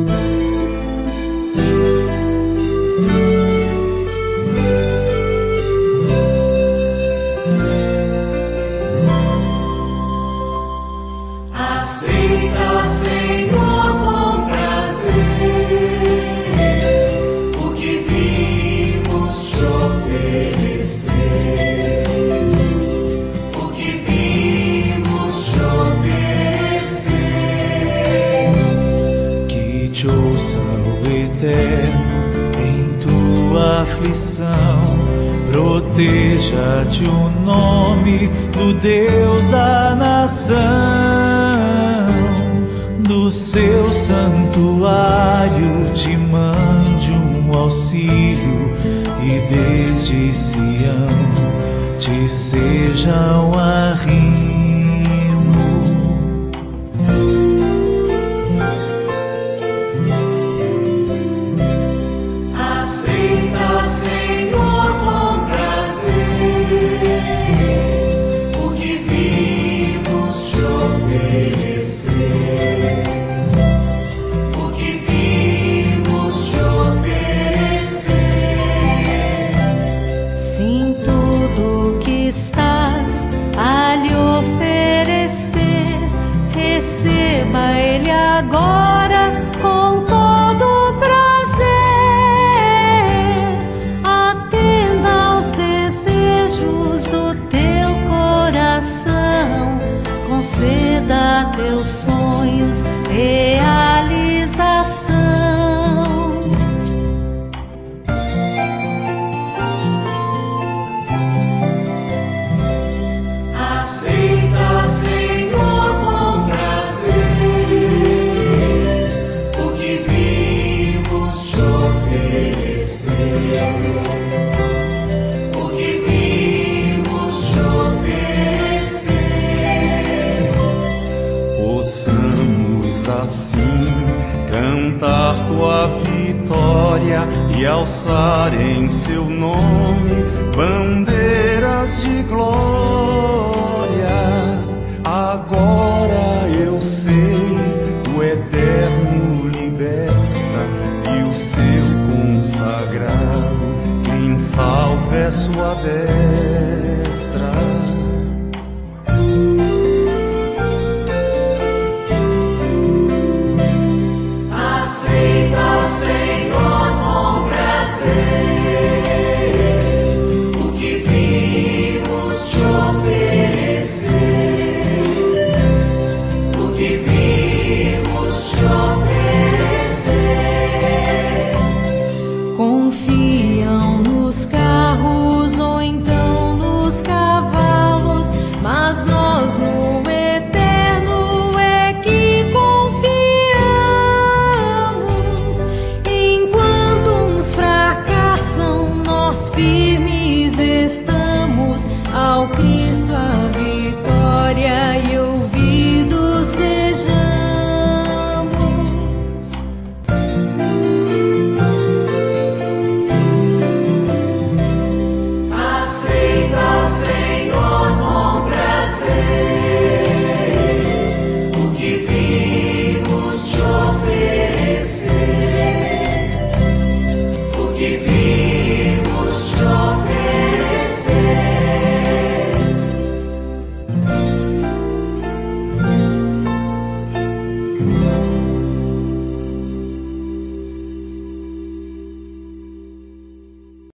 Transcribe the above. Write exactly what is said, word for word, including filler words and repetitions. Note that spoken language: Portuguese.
Aceita, Senhor, com prazer o que vimos te oferecer, o que vimos te oferecer. Que te ouça o Eterno em tua aflição, proteja-te o nome do Deus da nação. Do seu santuário te mande um auxílio, e desde Sião te seja um arrimo. Aceita, Senhor, com prazer o que vimos te oferecer, o que vimos te oferecer. Sim, tudo que estás a lhe oferecer, receba Ele agora com todo prazer. Atenda aos desejos do teu coração, conceda a teus sonhos realização. Aceita, Senhor, com prazer o que vimos te oferecer, o que vimos te oferecer. Possamos assim cantar tua vitória e alçar em seu nome bandeiras de glória. Agora eu sei, o Eterno liberta, e o seu consagrado quem salva é sua destra.